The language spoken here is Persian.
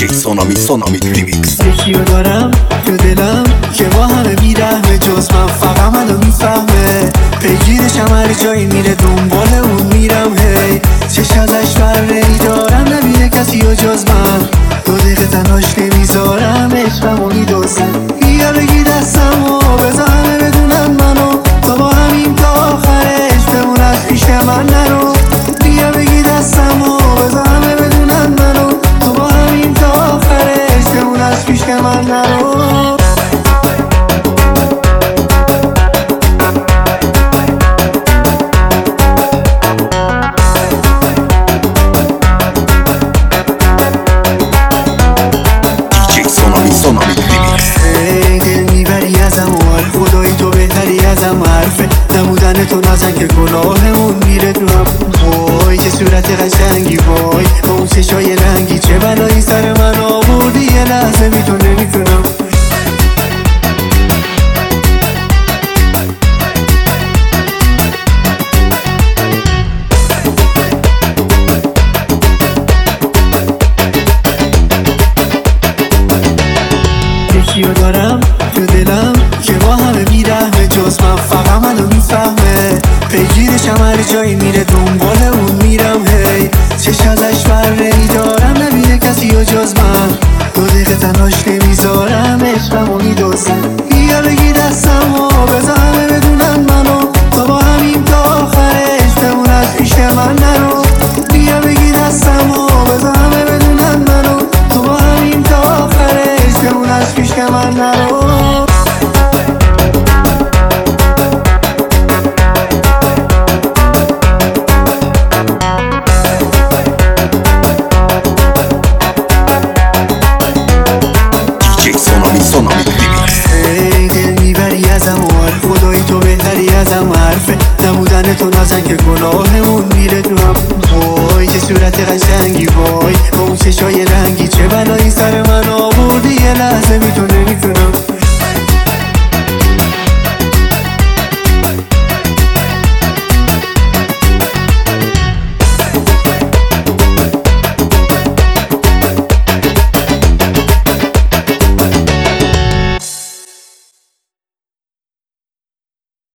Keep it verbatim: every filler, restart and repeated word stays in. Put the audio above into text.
جی سونامی سونامی ریمیکس. یکیو دارم تو دلم که با همه بیرحمه، جز من فقط منو میفهمه. پیگیرشم هر جایی میره دنبال اون میرم، هی چش ازش بر نمیدارم، نبینه کسی و جز من. دو دقیقه تنهاش نمیذارم، عشقمو میدوزم. بیا بگی دستمو بذار همه بدونن منو، تو با همین تا آخرش بمون، از پیش من نرو. بیا بگی دستمو بذار همه بدونن منو، تو با همین تا آخرش بمون، از پیش من نرو. حرفه نمودن تو نزن که گناهمون میره تو هم. وای چه صورت قشنگی، وای با اون چشای رنگی، چه بلایی سر من آوردی، یه لحظه بی تو نمیتونم. یکیو دارم تو دلم که با همه بیرحمه، جز من فقط منو میفهمه. پیگیرشم هر جایی میره دنبال اون میرم، هی چش ازش بر نمیدارم، نبینه کسی و جز من. دو دقیقه تنهاش نمیذارم، عشقمو میدوزم. بیا بگی دستمو بذار همه بدونن منو، تو با همین تا آخرش بمون، از پیش من نرو. بیا بگی دستمو بذار همه بدونن منو، تو با همین تا آخرش بمون، از پیش من نرو. خدایی تو بهتری ازم، حرفه نمودن تو نزن که گناهمون میره تو هم. وای چه صورت قشنگی، وای با اون چشای رنگی،